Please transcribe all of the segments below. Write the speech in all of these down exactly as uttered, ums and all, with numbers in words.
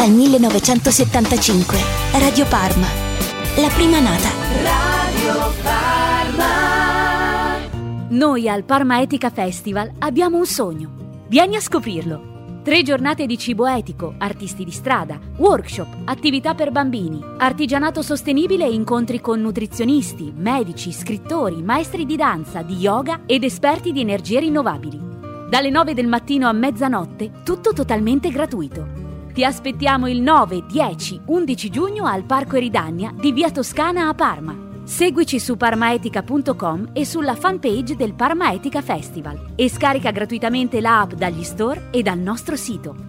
dal millenovecentosettantacinque. Radio Parma, la prima nata. Radio Parma. Noi al Parma Etica Festival abbiamo un sogno. Vieni a scoprirlo. Tre giornate di cibo etico, artisti di strada, workshop, attività per bambini, artigianato sostenibile e incontri con nutrizionisti, medici, scrittori, maestri di danza, di yoga ed esperti di energie rinnovabili. Dalle nove del mattino a mezzanotte, tutto totalmente gratuito. Ti aspettiamo il nove, dieci, undici giugno al Parco Eridania di Via Toscana a Parma. Seguici su parmaetica punto com e sulla fanpage del Parma Etica Festival e scarica gratuitamente la app dagli store e dal nostro sito.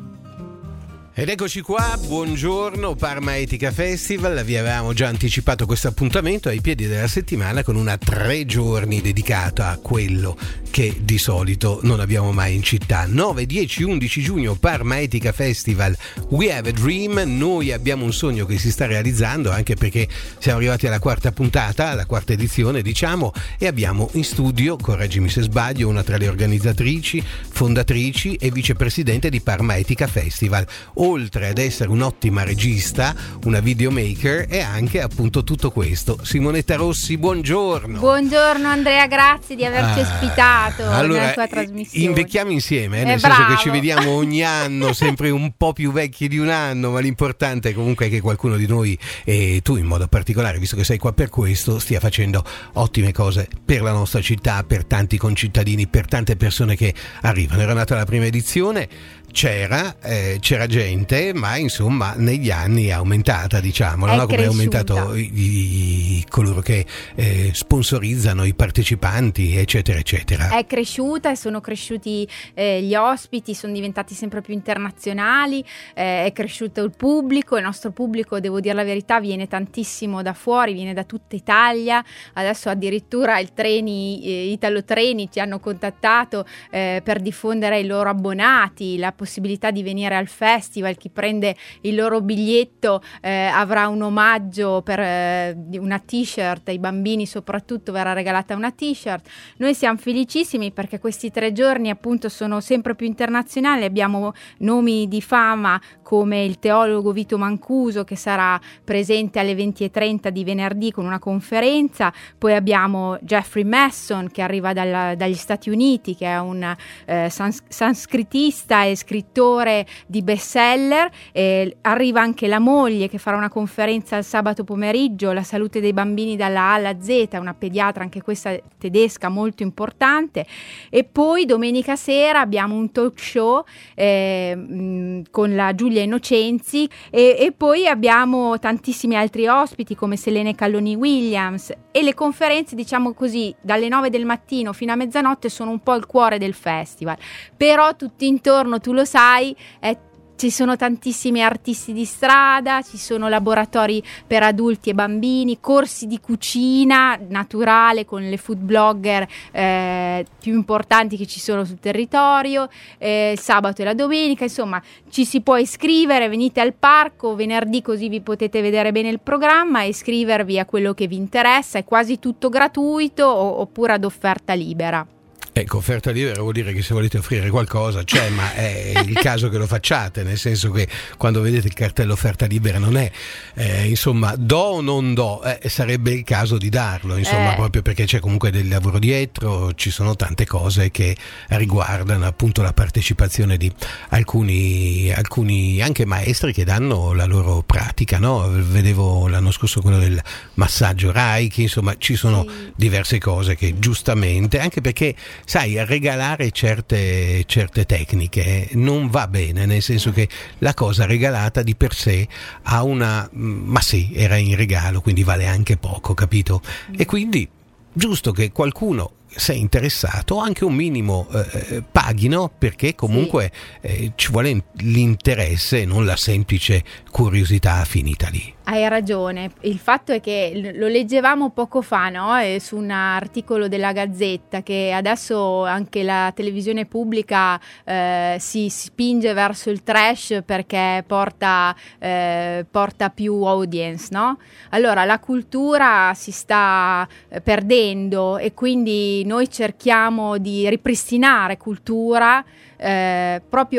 Ed eccoci qua, buongiorno Parma Etica Festival, vi avevamo già anticipato questo appuntamento ai piedi della settimana con una tre giorni dedicata a quello che di solito non abbiamo mai in città. nove, dieci, undici giugno Parma Etica Festival, We Have a Dream, noi abbiamo un sogno che si sta realizzando, anche perché siamo arrivati alla quarta puntata, alla quarta edizione diciamo, e abbiamo in studio, correggimi se sbaglio, una tra le organizzatrici, fondatrici e vicepresidente di Parma Etica Festival. Oltre ad essere un'ottima regista, una videomaker e anche appunto tutto questo. Simonetta Rossi, buongiorno. Buongiorno Andrea, grazie di averci ah, ospitato allora, nella tua trasmissione. Invecchiamo insieme, eh, nel eh, senso bravo. che ci vediamo ogni anno, sempre un po' più vecchi di un anno, ma l'importante è comunque che qualcuno di noi, e tu in modo particolare, visto che sei qua per questo, stia facendo ottime cose per la nostra città, per tanti concittadini, per tante persone che arrivano. Era nata la prima edizione, c'era, eh, c'era gente, ma insomma negli anni è aumentata, diciamo, no? Come è aumentato i, i, coloro che eh, sponsorizzano, i partecipanti, eccetera eccetera. È cresciuta e sono cresciuti eh, gli ospiti, sono diventati sempre più internazionali, eh, è cresciuto il pubblico, il nostro pubblico, devo dire la verità, viene tantissimo da fuori, viene da tutta Italia, adesso addirittura il treni, eh, Italo Treni ci hanno contattato eh, per diffondere ai loro abbonati la possibilità di venire al festival. Chi prende il loro biglietto eh, avrà un omaggio per eh, una t-shirt, ai bambini soprattutto verrà regalata una t-shirt. Noi siamo felicissimi perché questi tre giorni appunto sono sempre più internazionali, abbiamo nomi di fama come il teologo Vito Mancuso che sarà presente alle venti e trenta di venerdì con una conferenza, poi abbiamo Jeffrey Masson che arriva dalla, dagli Stati Uniti, che è un eh, sans- sanscritista e scrittore di bestseller, eh, arriva anche la moglie che farà una conferenza il sabato pomeriggio, la salute dei bambini dalla A alla Z, una pediatra anche questa tedesca molto importante, e poi domenica sera abbiamo un talk show eh, mh, con la Giulia Innocenzi e, e poi abbiamo tantissimi altri ospiti come Selene Calloni Williams, e le conferenze, diciamo così, dalle nove del mattino fino a mezzanotte sono un po' il cuore del festival, però tutto intorno, tu lo sai, è ci sono tantissimi artisti di strada, ci sono laboratori per adulti e bambini, corsi di cucina naturale con le food blogger eh, più importanti che ci sono sul territorio, eh, il sabato e la domenica, insomma ci si può iscrivere, venite al parco venerdì così vi potete vedere bene il programma e iscrivervi a quello che vi interessa, è quasi tutto gratuito o, oppure ad offerta libera. Ecco, offerta libera vuol dire che se volete offrire qualcosa c'è, ma è il caso che lo facciate, nel senso che quando vedete il cartello offerta libera non è eh, insomma do o non do, eh, sarebbe il caso di darlo, insomma, eh. proprio perché c'è comunque del lavoro dietro, ci sono tante cose che riguardano appunto la partecipazione di alcuni alcuni anche maestri che danno la loro pratica, no? Vedevo l'anno scorso quello del massaggio Reiki, insomma ci sono sì. diverse cose che giustamente, anche perché sai, regalare certe, certe tecniche non va bene, nel senso che la cosa regalata di per sé ha una, ma sì, era in regalo, quindi vale anche poco, capito? E quindi giusto che qualcuno, se è interessato, anche un minimo eh, paghi, no? Perché comunque sì. eh, ci vuole l'interesse e non la semplice curiosità finita lì. Hai ragione, il fatto è che lo leggevamo poco fa, no? E su un articolo della Gazzetta, che adesso anche la televisione pubblica eh, si spinge verso il trash perché porta, eh, porta più audience, no? Allora la cultura si sta perdendo e quindi noi cerchiamo di ripristinare cultura eh, proprio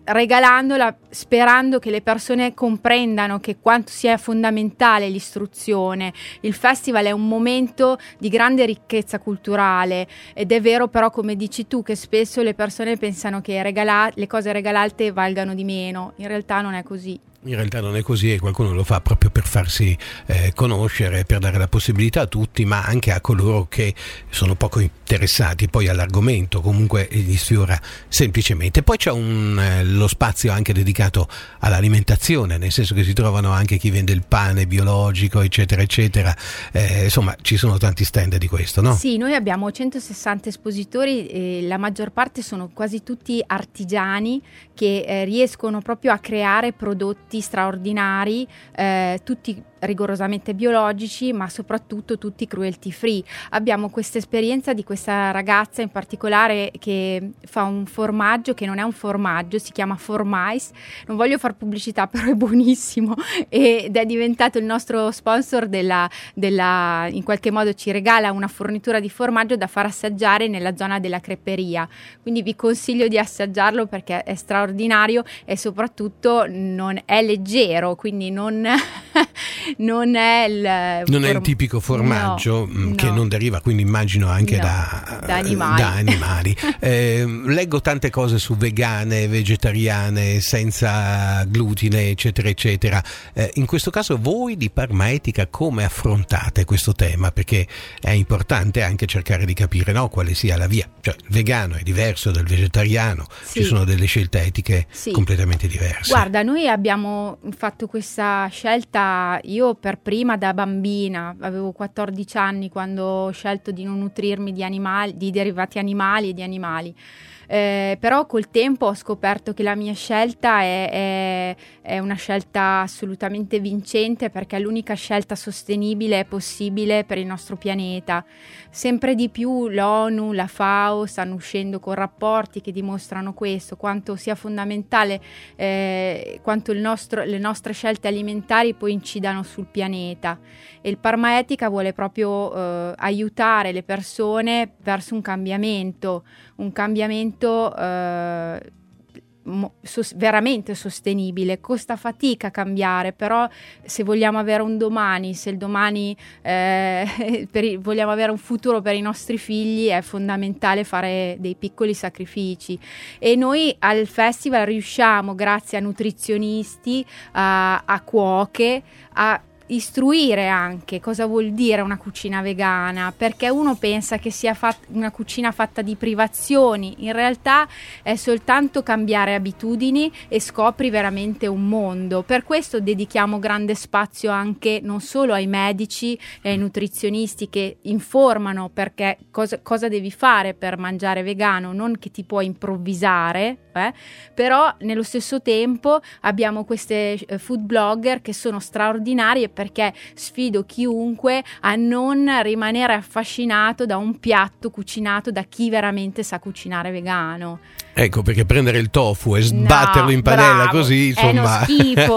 regalandola sperando che le persone comprendano che quanto sia fondamentale l'istruzione. Il festival è un momento di grande ricchezza culturale ed è vero però, come dici tu, che spesso le persone pensano che regala- le cose regalate valgano di meno. In realtà non è così. In realtà non è così, e qualcuno lo fa proprio per farsi eh, conoscere, per dare la possibilità a tutti, ma anche a coloro che sono poco interessati poi all'argomento, comunque gli sfiora semplicemente. Poi c'è un, eh, lo spazio anche dedicato all'alimentazione, nel senso che si trovano anche chi vende il pane biologico, eccetera eccetera, eh, insomma ci sono tanti stand di questo, no? Sì, noi abbiamo centosessanta espositori e la maggior parte sono quasi tutti artigiani che eh, riescono proprio a creare prodotti straordinari, eh, tutti rigorosamente biologici, ma soprattutto tutti cruelty free. Abbiamo questa esperienza di questa ragazza in particolare che fa un formaggio che non è un formaggio, si chiama Formais, non voglio far pubblicità però è buonissimo ed è diventato il nostro sponsor della, della in qualche modo ci regala una fornitura di formaggio da far assaggiare nella zona della creperia, quindi vi consiglio di assaggiarlo perché è straordinario e soprattutto non è leggero, quindi non non è il non è il tipico formaggio no, che no. non deriva, quindi immagino anche no, da, da animali, da animali. eh, leggo tante cose su vegane, vegetariane, senza glutine, eccetera eccetera. Eh, in questo caso voi di Parma Etica come affrontate questo tema? Perché è importante anche cercare di capire, no, quale sia la via, cioè il vegano è diverso dal vegetariano, sì. Ci sono delle scelte etiche sì. completamente diverse. Guarda, noi abbiamo fatto questa scelta, io per prima da bambina, avevo quattordici anni quando ho scelto di non nutrirmi di animali, di derivati animali e di animali. Eh, però col tempo ho scoperto che la mia scelta è, è, è una scelta assolutamente vincente perché è l'unica scelta sostenibile e possibile per il nostro pianeta. Sempre di più l'ONU, la FAO stanno uscendo con rapporti che dimostrano questo, quanto sia fondamentale, eh, quanto il nostro, le nostre scelte alimentari poi incidano sul pianeta. E il Parma Etica vuole proprio eh, aiutare le persone verso un cambiamento, un cambiamento eh, mo, sos- veramente sostenibile. Costa fatica cambiare, però se vogliamo avere un domani, se il domani eh, per i, vogliamo avere un futuro per i nostri figli, è fondamentale fare dei piccoli sacrifici. E noi al festival riusciamo, grazie a nutrizionisti, a, a cuoche, a istruire anche cosa vuol dire una cucina vegana, perché uno pensa che sia fat- una cucina fatta di privazioni, in realtà è soltanto cambiare abitudini e scopri veramente un mondo. Per questo dedichiamo grande spazio anche non solo ai medici e ai nutrizionisti che informano perché cosa, cosa devi fare per mangiare vegano, non che ti puoi improvvisare, eh? Però nello stesso tempo abbiamo queste eh, food blogger che sono straordinarie, perché sfido chiunque a non rimanere affascinato da un piatto cucinato da chi veramente sa cucinare vegano. Ecco, perché prendere il tofu e sbatterlo no, in padella bravo, così, insomma, è uno schifo.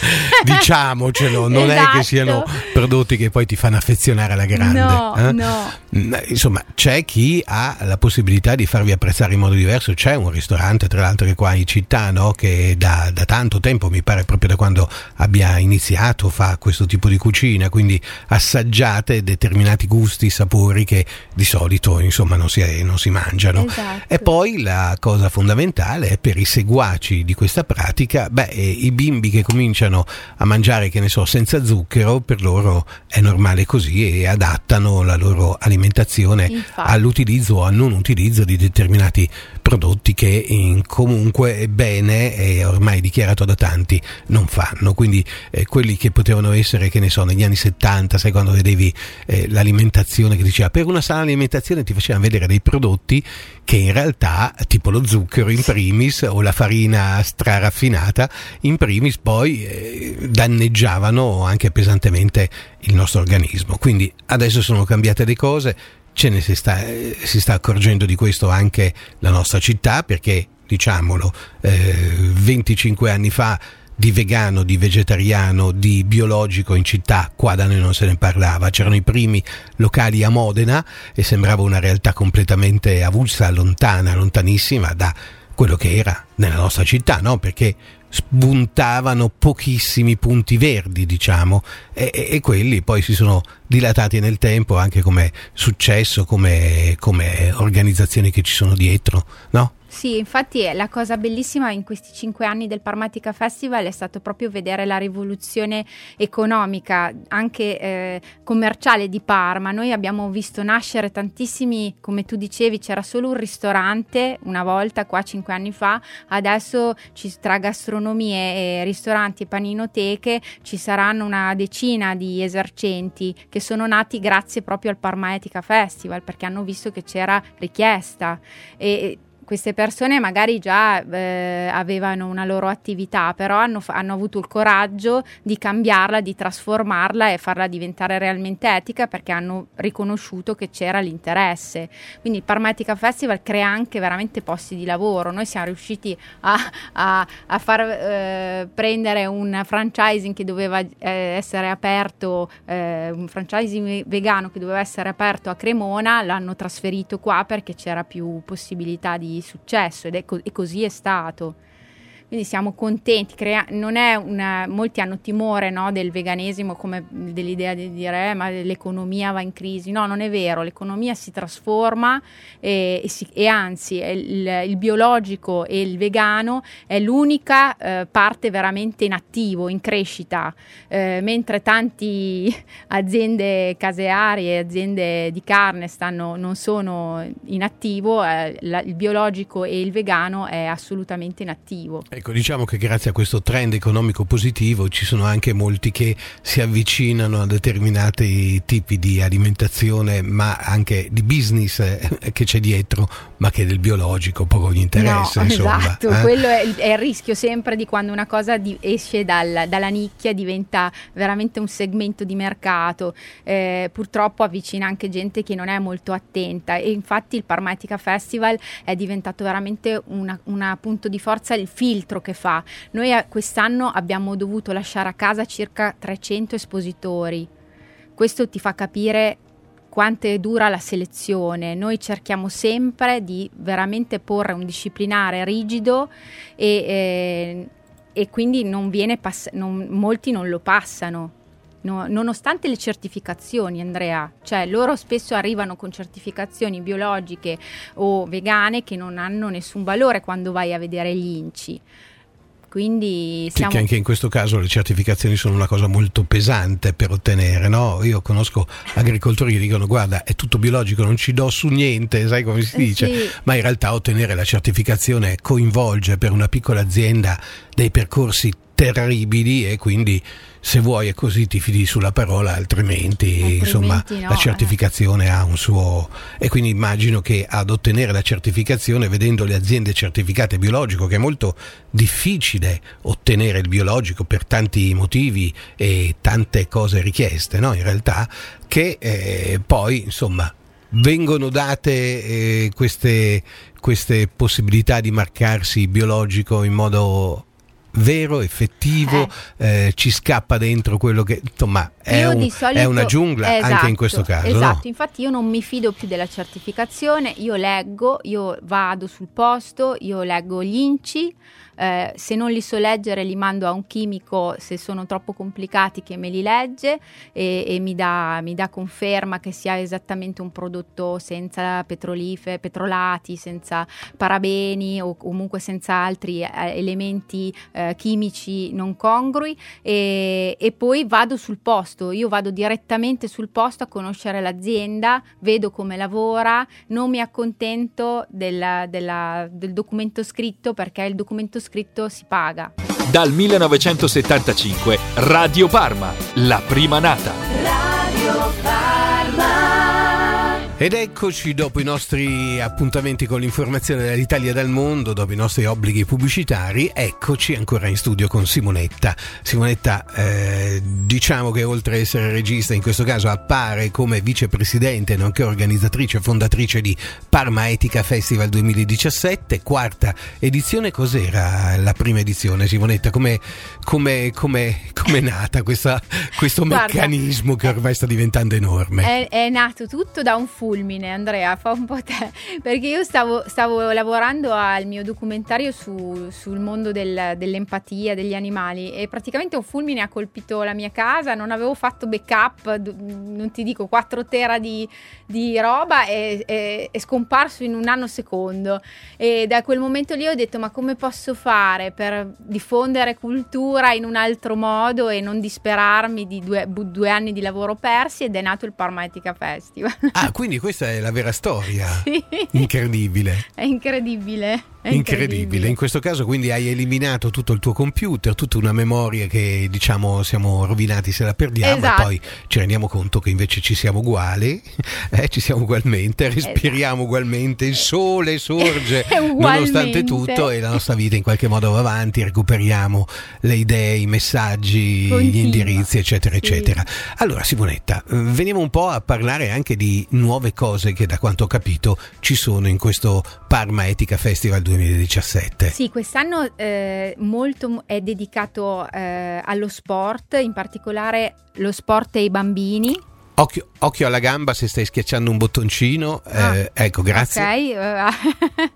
diciamocelo, non esatto. è che siano prodotti che poi ti fanno affezionare alla grande. No, eh? no. Insomma, c'è chi ha la possibilità di farvi apprezzare in modo diverso. C'è un ristorante, tra l'altro, che qua in città, no, che da, da tanto tempo, mi pare proprio da quando abbia iniziato, fa questo tipo di cucina, quindi assaggiate determinati gusti, sapori che di solito, insomma, non si, non si mangiano. Esatto. E poi la cosa fondamentale è per i seguaci di questa pratica, beh, i bimbi che cominciano a mangiare, che ne so, senza zucchero, per loro è normale così e adattano la loro alimentazione Infatti. all'utilizzo o al non utilizzo di determinati prodotti che in comunque bene, e ormai dichiarato da tanti, non fanno. Quindi eh, quelli che potevano essere, che ne so, negli anni settanta, sai, quando vedevi eh, l'alimentazione che diceva per una sana alimentazione, ti facevano vedere dei prodotti che in realtà, tipo lo zucchero in primis o la farina straraffinata in primis, poi eh, danneggiavano anche pesantemente il nostro organismo. Quindi adesso sono cambiate le cose, ce ne si sta, eh, si sta accorgendo di questo anche la nostra città, perché diciamolo, eh, venticinque anni fa di vegano, di vegetariano, di biologico in città qua da noi non se ne parlava. C'erano i primi locali a Modena e sembrava una realtà completamente avulsa, lontana, lontanissima da quello che era nella nostra città, no? Perché spuntavano pochissimi punti verdi, diciamo, e, e, e quelli poi si sono dilatati nel tempo anche come successo, come, come organizzazioni che ci sono dietro, no? Sì, infatti la cosa bellissima in questi cinque anni del Parmatica Festival è stato proprio vedere la rivoluzione economica, anche eh, commerciale di Parma. Noi abbiamo visto nascere tantissimi, come tu dicevi, c'era solo un ristorante una volta qua cinque anni fa, adesso ci, tra gastronomie e ristoranti e paninoteche ci saranno una decina di esercenti che sono nati grazie proprio al Parmatica Festival, perché hanno visto che c'era richiesta e queste persone magari già eh, avevano una loro attività, però hanno, hanno avuto il coraggio di cambiarla, di trasformarla e farla diventare realmente etica, perché hanno riconosciuto che c'era l'interesse. Quindi il Parmatica Festival crea anche veramente posti di lavoro. Noi siamo riusciti a, a, a far eh, prendere un franchising che doveva eh, essere aperto, eh, un franchising vegano che doveva essere aperto a Cremona, l'hanno trasferito qua perché c'era più possibilità di successo ed è co- e così è stato. Quindi siamo contenti, crea- non è una, molti hanno timore, no, del veganesimo, come dell'idea di dire eh, ma l'economia va in crisi. No, non è vero, l'economia si trasforma e, e, si, e anzi il, il biologico e il vegano è l'unica eh, parte veramente in attivo, in crescita, eh, mentre tante aziende casearie e aziende di carne stanno, non sono in attivo, eh, la, il biologico e il vegano è assolutamente in attivo. Ecco, diciamo che grazie a questo trend economico positivo ci sono anche molti che si avvicinano a determinati tipi di alimentazione, ma anche di business eh, che c'è dietro, ma che del biologico poco gli interessa. No, insomma, esatto, eh? Quello è il, è il rischio sempre di quando una cosa di, esce dal, dalla nicchia, diventa veramente un segmento di mercato. Eh, purtroppo avvicina anche gente che non è molto attenta, e infatti il Parmatica Festival è diventato veramente una, una punto di forza, il filtro che fa. Noi quest'anno abbiamo dovuto lasciare a casa circa trecento espositori. Questo ti fa capire quanto è dura la selezione. Noi cerchiamo sempre di veramente porre un disciplinare rigido e, eh, e quindi non viene pass- non, molti non lo passano. No, nonostante le certificazioni, Andrea, cioè loro spesso arrivano con certificazioni biologiche o vegane che non hanno nessun valore quando vai a vedere gli I N C I. Quindi siamo... Sì, che anche in questo caso le certificazioni sono una cosa molto pesante per ottenere, no? Io conosco agricoltori che dicono guarda è tutto biologico, non ci do su niente, sai come si dice? Sì. Ma in realtà ottenere la certificazione coinvolge per una piccola azienda dei percorsi terribili, e quindi se vuoi è così ti fidi sulla parola, altrimenti, altrimenti insomma no, la certificazione eh. ha un suo, e quindi immagino che ad ottenere la certificazione, vedendo le aziende certificate biologico, che è molto difficile ottenere il biologico per tanti motivi e tante cose richieste, no? In realtà che eh, poi insomma vengono date eh, queste, queste possibilità di marcarsi biologico in modo vero, effettivo, eh. Eh, ci scappa dentro quello che insomma è, un, solito, è una giungla, esatto, anche in questo caso. Esatto, no? Infatti io non mi fido più della certificazione, io leggo, io vado sul posto, io leggo gli I N C I, eh, se non li so leggere li mando a un chimico se sono troppo complicati che me li legge e, e mi dà, mi dà conferma che sia esattamente un prodotto senza petrolife, petrolati, senza parabeni o comunque senza altri eh, elementi eh, chimici non congrui, e, e poi vado sul posto, io vado direttamente sul posto a conoscere l'azienda, vedo come lavora, non mi accontento della, della, del documento scritto, perché il documento scritto si paga. Dal millenovecentosettantacinque Radio Parma, la prima nata. Radio Parma. Ed eccoci dopo i nostri appuntamenti con l'informazione dall'Italia e dal mondo, dopo i nostri obblighi pubblicitari, eccoci ancora in studio con Simonetta. Simonetta, eh, diciamo che oltre a essere regista, in questo caso appare come vicepresidente, nonché organizzatrice e fondatrice di Parma Etica Festival duemiladiciassette, quarta edizione. Cos'era la prima edizione, Simonetta? Come, come, come, Com'è nata questa, questo Guarda, meccanismo che ormai sta diventando enorme? È, è nato tutto da un fulmine, Andrea, fa un po' te, perché io stavo, stavo lavorando al mio documentario su, sul mondo del, dell'empatia degli animali e praticamente un fulmine ha colpito la mia casa, non avevo fatto backup, non ti dico quattro tera di, di roba e è, è scomparso in un nanosecondo e da quel momento lì ho detto ma come posso fare per diffondere cultura in un altro modo e non disperarmi di due, due anni di lavoro persi, ed è nato il Parma Etica Festival. Ah, quindi questa è la vera storia. Sì. Incredibile. È incredibile. È Incredibile. incredibile. In questo caso quindi hai eliminato tutto il tuo computer, tutta una memoria che diciamo siamo rovinati se la perdiamo, esatto. E poi ci rendiamo conto che invece ci siamo uguali, eh, ci siamo ugualmente, respiriamo esatto. ugualmente, il sole sorge nonostante tutto e la nostra vita in qualche modo va avanti, recuperiamo le idee, i messaggi, Continua. gli indirizzi eccetera sì. eccetera. Allora Simonetta, veniamo un po' a parlare anche di nuove cose che da quanto ho capito ci sono in questo Parma Etica Festival duemiladiciassette. Sì, quest'anno eh, molto è dedicato eh, allo sport, in particolare lo sport e i bambini. Occhio, occhio alla gamba se stai schiacciando un bottoncino, ah, eh, ecco, grazie. Ok,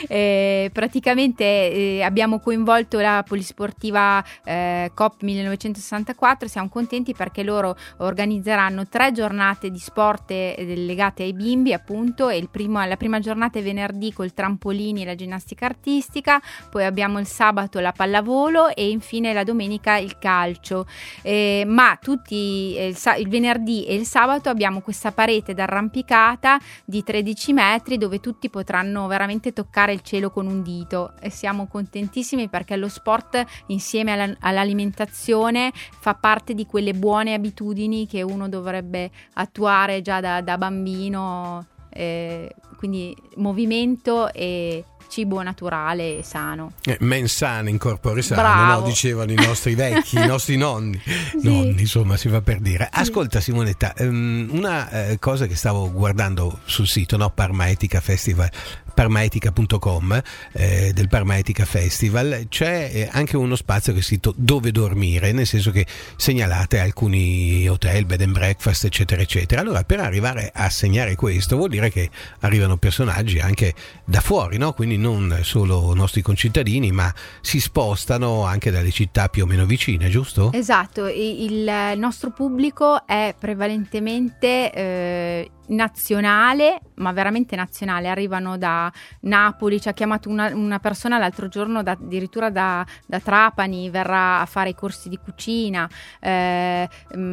eh, praticamente eh, abbiamo coinvolto la polisportiva eh, Coop millenovecentosessantaquattro, siamo contenti perché loro organizzeranno tre giornate di sport eh, legate ai bimbi appunto, e il primo, la prima giornata è venerdì col trampolini e la ginnastica artistica, poi abbiamo il sabato la pallavolo e infine la domenica il calcio, eh, ma tutti eh, il, il venerdì e il sabato abbiamo questa parete d'arrampicata di tredici metri dove tutti potranno veramente toccare il cielo con un dito e siamo contentissimi perché lo sport insieme alla, all'alimentazione fa parte di quelle buone abitudini che uno dovrebbe attuare già da, da bambino, eh, quindi movimento e cibo naturale e sano. Eh, mens sana in corpore sano, no? Dicevano i nostri vecchi, i nostri nonni. Sì. Nonni, insomma, si va per dire. Ascolta Simonetta, um, una uh, cosa che stavo guardando sul sito, no? Parma Etica Festival, parmaetica punto com, eh, del Parma Etica Festival, c'è eh, anche uno spazio che è scritto dove dormire, nel senso che segnalate alcuni hotel, bed and breakfast eccetera eccetera. Allora per arrivare a segnare questo vuol dire che arrivano personaggi anche da fuori, no? Quindi non solo nostri concittadini, ma si spostano anche dalle città più o meno vicine, giusto? Esatto, il nostro pubblico è prevalentemente eh, nazionale, ma veramente nazionale. Arrivano da Napoli, ci ha chiamato una, una persona l'altro giorno da, addirittura da, da Trapani, verrà a fare i corsi di cucina, eh,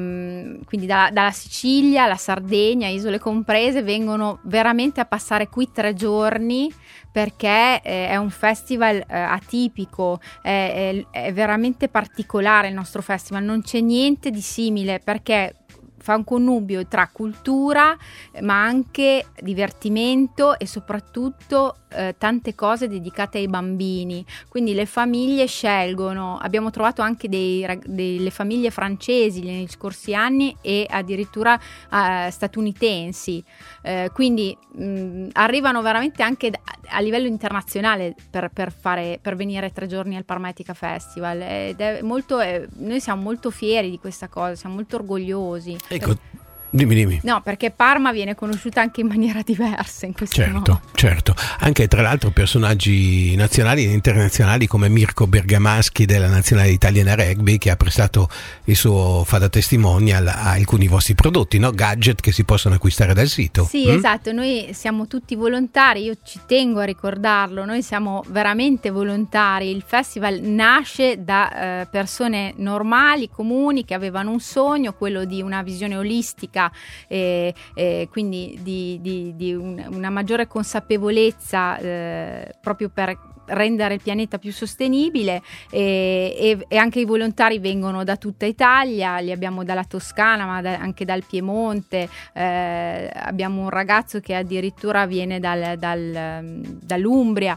mh, quindi da, dalla Sicilia, la Sardegna, isole comprese, vengono veramente a passare qui tre giorni perché eh, è un festival eh, atipico, è, è, è veramente particolare il nostro festival, non c'è niente di simile perché fa un connubio tra cultura ma anche divertimento e soprattutto eh, tante cose dedicate ai bambini, quindi le famiglie scelgono, abbiamo trovato anche dei, delle famiglie francesi negli scorsi anni e addirittura eh, statunitensi, eh, quindi mh, arrivano veramente anche a livello internazionale per, per, fare, per venire tre giorni al Parma Etica Festival ed è molto, eh, noi siamo molto fieri di questa cosa, siamo molto orgogliosi. Ecco, dimmi, dimmi. No, perché Parma viene conosciuta anche in maniera diversa in questo certo, modo. Certo, anche tra l'altro personaggi nazionali e internazionali come Mirko Bergamaschi della Nazionale Italiana Rugby, che ha prestato il suo fa da testimonial a alcuni vostri prodotti, no? Gadget che si possono acquistare dal sito. Sì, mm? esatto, noi siamo tutti volontari, io ci tengo a ricordarlo, noi siamo veramente volontari, il festival nasce da eh, persone normali, comuni, che avevano un sogno, quello di una visione olistica e, e quindi di, di, di un, una maggiore consapevolezza eh, proprio per rendere il pianeta più sostenibile e, e, e anche i volontari vengono da tutta Italia, li abbiamo dalla Toscana ma da, anche dal Piemonte, eh, abbiamo un ragazzo che addirittura viene dal, dal, dall'Umbria,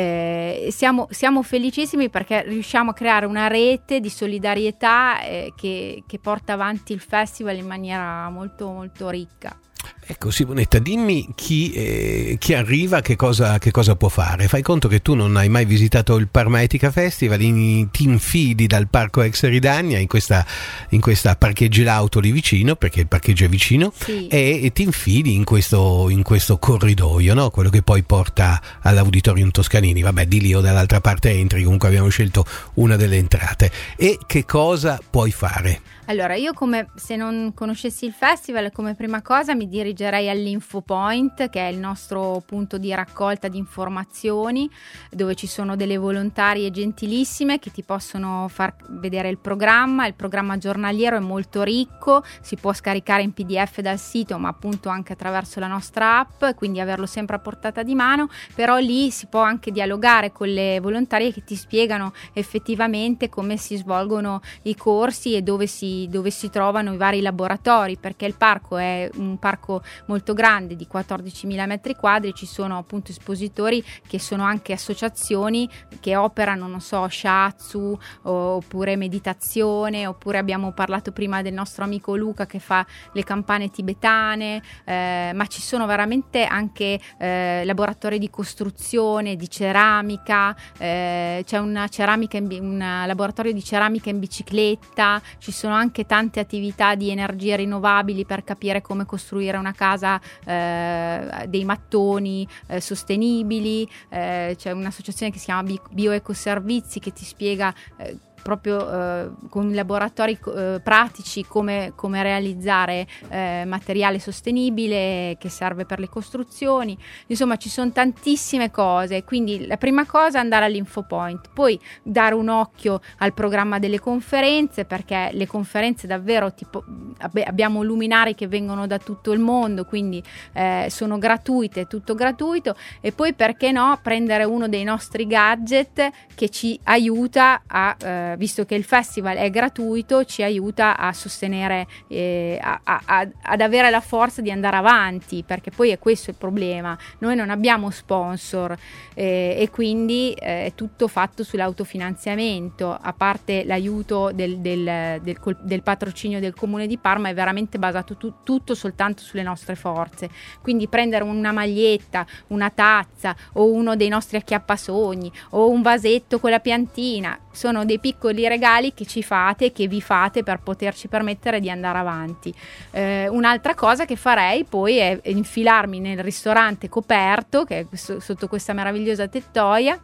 eh, siamo, siamo felicissimi perché riusciamo a creare una rete di solidarietà eh, che, che porta avanti il festival in maniera molto molto ricca. Ecco Simonetta, dimmi chi, eh, chi arriva, che cosa, che cosa può fare. Fai conto che tu non hai mai visitato il Parma Etica Festival, in, ti infili dal parco ex Eridania in questa, in questa parcheggi l'auto lì vicino, perché il parcheggio è vicino, sì. e, e ti infili in questo, in questo corridoio, no? Quello che poi porta all'Auditorium Toscanini. Vabbè, di lì o dall'altra parte entri, comunque abbiamo scelto una delle entrate. E che cosa puoi fare? Allora, io come se non conoscessi il festival, come prima cosa mi dirigerei all'Info Point, che è il nostro punto di raccolta di informazioni, dove ci sono delle volontarie gentilissime che ti possono far vedere il programma. Il programma giornaliero è molto ricco, si può scaricare in P D F dal sito, ma appunto anche attraverso la nostra app, quindi averlo sempre a portata di mano. Però lì si può anche dialogare con le volontarie che ti spiegano effettivamente come si svolgono i corsi e dove si dove si trovano i vari laboratori, perché il parco è un parco molto grande di quattordicimila metri quadri, ci sono appunto espositori che sono anche associazioni che operano, non so, shiatsu oppure meditazione, oppure abbiamo parlato prima del nostro amico Luca che fa le campane tibetane, eh, ma ci sono veramente anche eh, laboratori di costruzione, di ceramica, eh, c'è una ceramica in, un laboratorio di ceramica in bicicletta, ci sono anche anche tante attività di energie rinnovabili per capire come costruire una casa, eh, dei mattoni eh, sostenibili, eh, c'è un'associazione che si chiama Bioecoservizi che ti spiega eh, proprio eh, con laboratori eh, pratici come, come realizzare eh, materiale sostenibile che serve per le costruzioni. Insomma, ci sono tantissime cose, quindi la prima cosa è andare all'Info Point, poi dare un occhio al programma delle conferenze, perché le conferenze davvero tipo abbiamo luminari che vengono da tutto il mondo, quindi eh, sono gratuite, tutto gratuito. E poi perché no prendere uno dei nostri gadget che ci aiuta a eh, visto che il festival è gratuito, ci aiuta a sostenere, eh, a, a, ad avere la forza di andare avanti, perché poi è questo il problema. Noi non abbiamo sponsor eh, e quindi eh, è tutto fatto sull'autofinanziamento, a parte l'aiuto del, del, del, del patrocinio del Comune di Parma, è veramente basato tu, tutto soltanto sulle nostre forze. Quindi prendere una maglietta, una tazza o uno dei nostri acchiappasogni o un vasetto con la piantina sono dei piccoli regali che ci fate, che vi fate per poterci permettere di andare avanti. Eh, un'altra cosa che farei poi è infilarmi nel ristorante coperto, che è questo, sotto questa meravigliosa tettoia,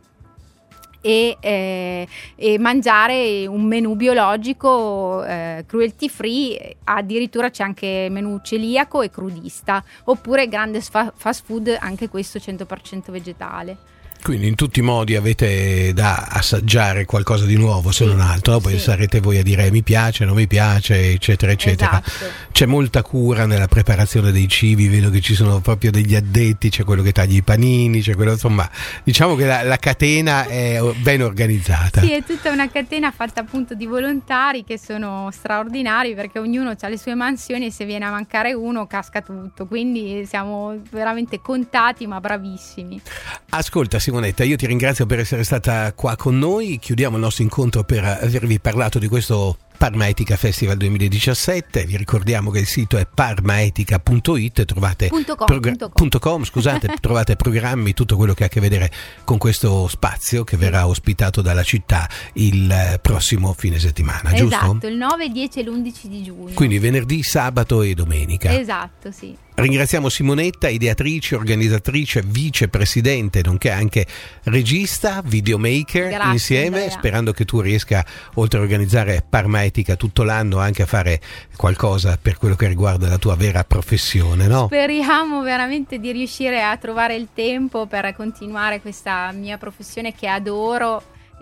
e, eh, e mangiare un menù biologico eh, cruelty free, addirittura c'è anche menù celiaco e crudista, oppure grande fa- fast food, anche questo cento per cento vegetale. Quindi in tutti i modi avete da assaggiare qualcosa di nuovo, se sì, non altro, no? Poi sì, sarete voi a dire mi piace, non mi piace, eccetera eccetera. Esatto. C'è molta cura nella preparazione dei cibi, vedo che ci sono proprio degli addetti, c'è quello che taglia i panini, c'è quello, insomma, diciamo che la, la catena è ben organizzata. Sì, è tutta una catena fatta appunto di volontari che sono straordinari, perché ognuno ha le sue mansioni e se viene a mancare uno casca tutto, quindi siamo veramente contati ma bravissimi. Ascolta Simonetta, io ti ringrazio per essere stata qua con noi, chiudiamo il nostro incontro per avervi parlato di questo Parma Etica Festival duemiladiciassette. Vi ricordiamo che il sito è parmaetica punto it, trovate punto com, progra- punto com. punto com, scusate, trovate programmi, tutto quello che ha a che vedere con questo spazio che verrà ospitato dalla città il prossimo fine settimana, esatto, giusto? Esatto, il nove, dieci e l'undici di giugno. Quindi venerdì, sabato e domenica. Esatto, sì. Ringraziamo Simonetta, ideatrice, organizzatrice, vicepresidente, nonché anche regista, videomaker. Grazie, insieme, Andrea. Sperando che tu riesca, oltre a organizzare Parma Etica tutto l'anno, anche a fare qualcosa per quello che riguarda la tua vera professione, no? Speriamo veramente di riuscire a trovare il tempo per continuare questa mia professione che adoro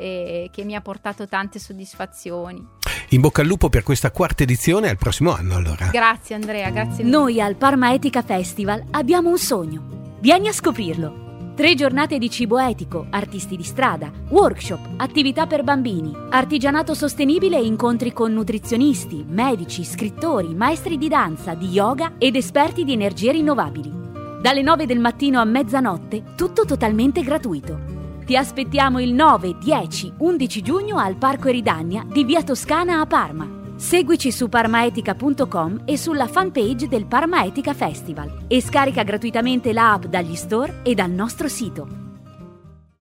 e che mi ha portato tante soddisfazioni. In bocca al lupo per questa quarta edizione, al prossimo anno allora. Grazie Andrea, grazie mille. Noi al Parma Etica Festival abbiamo un sogno. Vieni a scoprirlo. Tre giornate di cibo etico, artisti di strada, workshop, attività per bambini, artigianato sostenibile e incontri con nutrizionisti, medici, scrittori, maestri di danza, di yoga ed esperti di energie rinnovabili. Dalle nove del mattino a mezzanotte, tutto totalmente gratuito. Ti aspettiamo il nove, dieci, undici giugno al Parco Eridania di Via Toscana a Parma. Seguici su parmaetica punto com e sulla fanpage del Parma Etica Festival e scarica gratuitamente la app dagli store e dal nostro sito.